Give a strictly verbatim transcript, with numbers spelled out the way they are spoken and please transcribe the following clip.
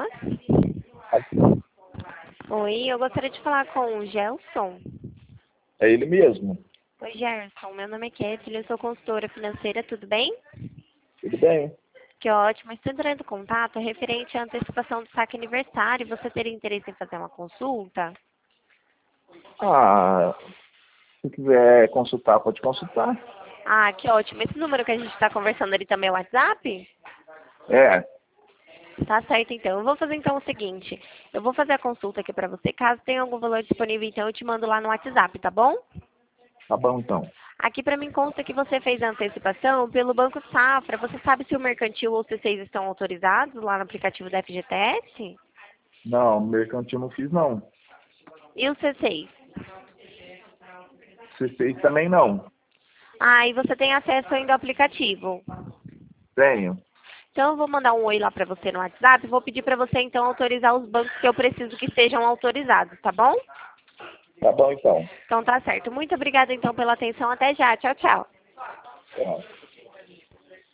Oi, eu gostaria de falar com o Gelson. É ele mesmo. Oi, Gerson. Meu nome é Kathleen, eu sou consultora financeira, tudo bem? Tudo bem? Que ótimo. Estou entrando em contato referente à antecipação do saque aniversário. Você teria interesse em fazer uma consulta? Ah, se quiser consultar, pode consultar. Ah, que ótimo. Esse número que a gente está conversando ali também é o WhatsApp? É, Tá certo, então. Eu vou fazer então o seguinte. Eu vou fazer a consulta aqui para você. Caso tenha algum valor disponível, então eu te mando lá no WhatsApp, tá bom? tá bom então. Aqui para mim consta que você fez a antecipação pelo Banco Safra. Você sabe se o Mercantil ou o C seis estão autorizados lá no aplicativo da F G T S? Não, mercantil não fiz não. E o C seis? C seis também não. Ah, e você tem acesso ainda ao aplicativo. Tenho. Então eu vou mandar um oi lá para você no WhatsApp. Vou pedir para você então autorizar os bancos que eu preciso que sejam autorizados, tá bom? Tá bom então. Então tá certo. Muito obrigada então pela atenção. Até já. Tchau, tchau. Tchau.